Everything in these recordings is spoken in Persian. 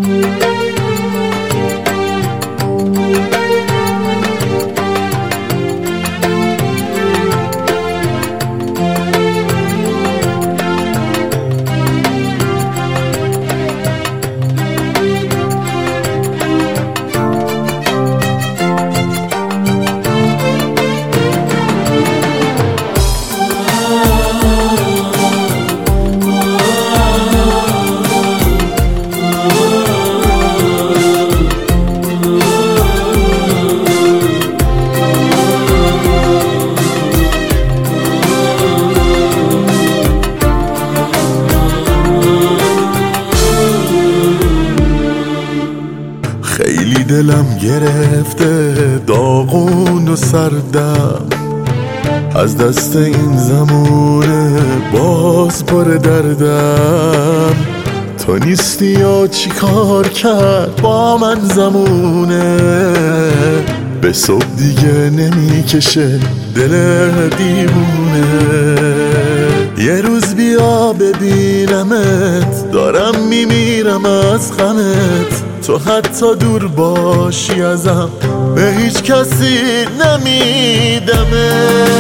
خیلی دلم گرفته داغون و سردم، از دست این زمونه باز پر دردم. تو نیستی یا چی کار کرد با من زمونه، به صبح دیگه نمیکشه دل دیوونه. یه روز بیا ببینمت، دارم میمیرم از غمت. تو حتی دور باشی ازم به هیچ کسی نمیدمه.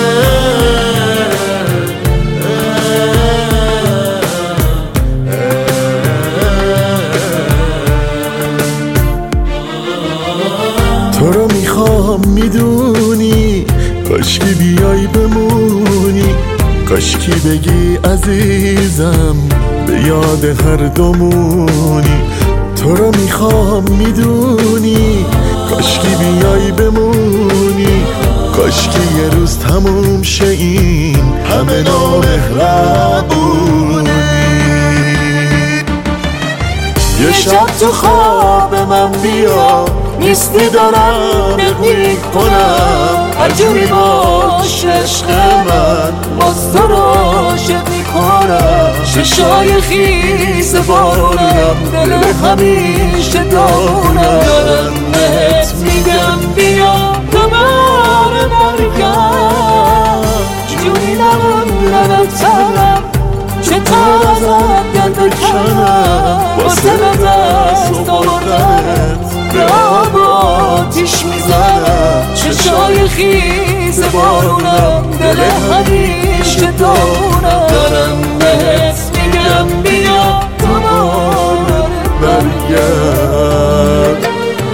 تو رو میخوام میدونی، کاشکی بیای بمونی، کاشکی بگی عزیزم به یاد هر دومونی. تو رو میخوام میدونی، کاشکی بیای بمونی، کاشکی یه روز تموم شه این همه نامهربونی. یه شب تو خواب من بیا، نیستی دارم نمی کنم، هر جوری باش عشق من باز تو رو عاشق میکنم. چشای خیز بارونم، دل همیشه دارونم. دارم بهت میگم بیا دوباره برگرد، جوری نموندم تنم، چطور ازت دل بکنم. واسه دست آوردنت به آب و آتیش میزنم. چشای خیز بارونم، دل همیشه دارونم. دارم بهت میگم بیا دوباره برگرد.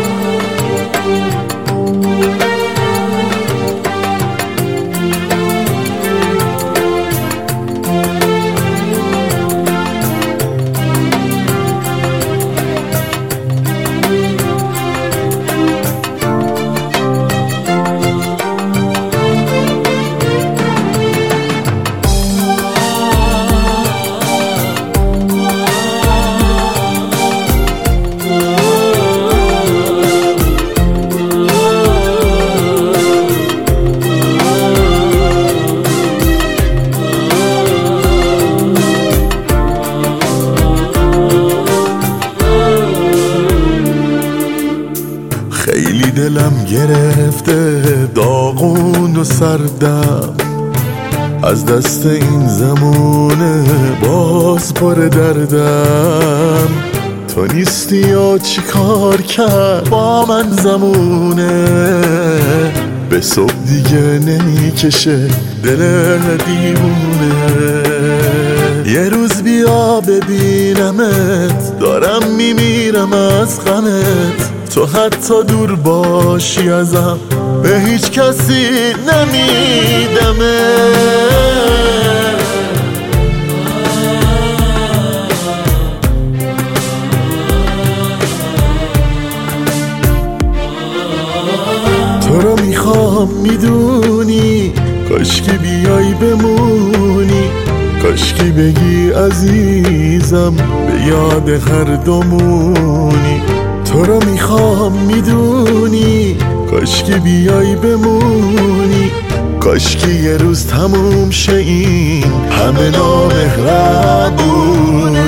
خیلی دلم گرفته داغون و سردم، از دست این زمونه باز پر دردم. تو نیستی یا چی کار کرد با من زمونه، به صبح دیگه نمیکشه دل دیوونه. یه روز بیا ببینمت، دارم میمیرم از غمت. تو حتی دور باشی ازم به هیچ کسی نمیدمه. تو رو میخوام میدونی، کاشکی بیای بمونی، کاشکی بگی عزیزم به یاد هر دومونی. تو رو میخوام میدونی، کاشکی بیای بمونی، کاشکی یه روز تموم شه این همه نامهربونی.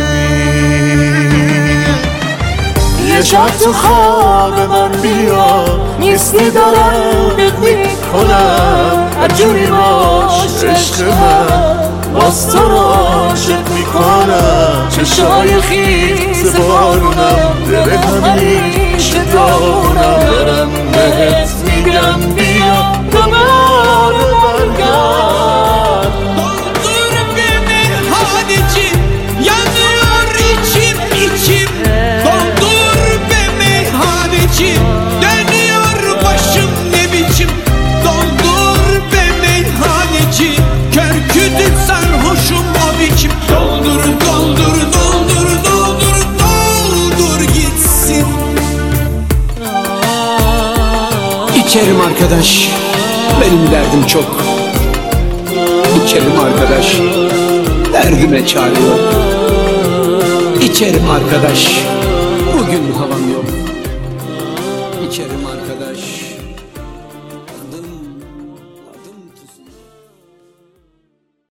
یه شب تو خواب من بیا، نیستی دارم بهت میکنم، هر جوری باش عشق من باز تو رو عاشق میکنم. چشای خیز بارونم، دل همیشه دارم برم بهت میگم بیا دوباره برگرد Doldur bir meyhaneci yanıyor içim içim Doldur be meyhaneci dönüyor başım ne biçim Doldur be meyhaneci kör kütük sarhoşum o biçim Doldur doldur doldur doldur doldur gitsin İçerim arkadaş benim derdim çok İçerim arkadaş derdime çare yok İçerim arkadaş bugün havam yok İçerim